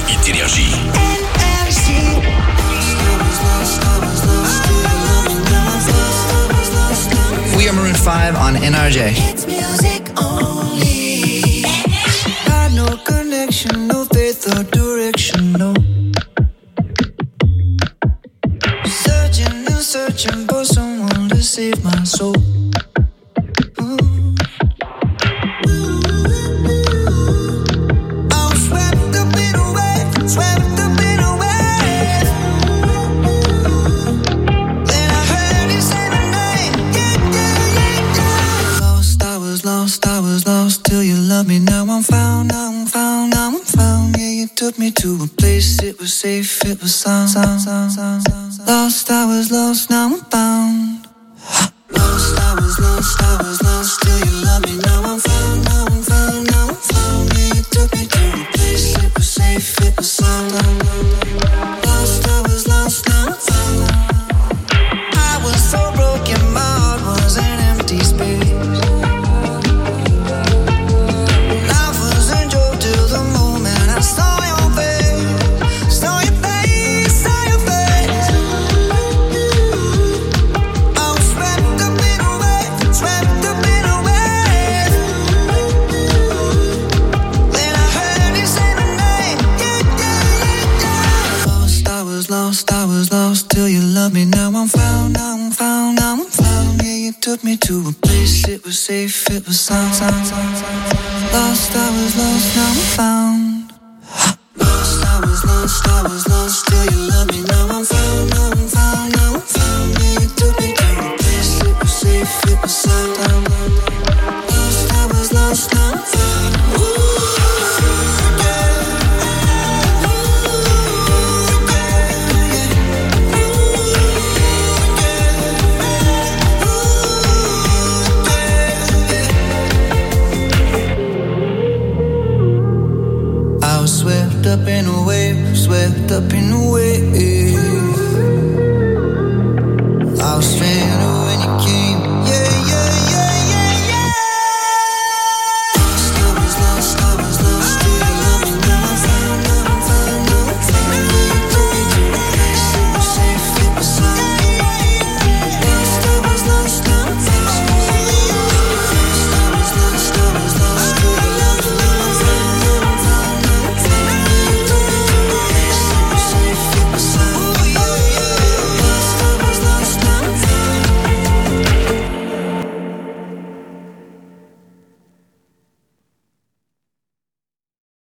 Hit Énergie. We are Maroon 5 on NRJ. It's music only. Got no connection, no faith or direction, no. Searching and searching for someone to save my soul. Took me to a place, it was safe, it was sound. Lost, I was lost, now I'm found. Lost, I was lost, I was lost, till you love me, now I'm found, now I'm found, now I'm found. Yeah, you took me to a place, it was safe, it was sound. Lost, I was lost, now I'm found. I was so broken, my heart was an empty space. Life was a joke till the moment I saw. Me now I'm found, now I'm found, now I'm found. Yeah, you took me to a place, it was safe, it was sound. Lost, I was lost, now I'm found. Lost, I was lost, I was lost, till you love me. Now I'm found, now I'm found, now I'm found. Yeah, you took me to a place, it was safe, it was sound. Lost, I was lost, now I'm found. Swept up in a wave, swept up in a wave. I was stranded when you came.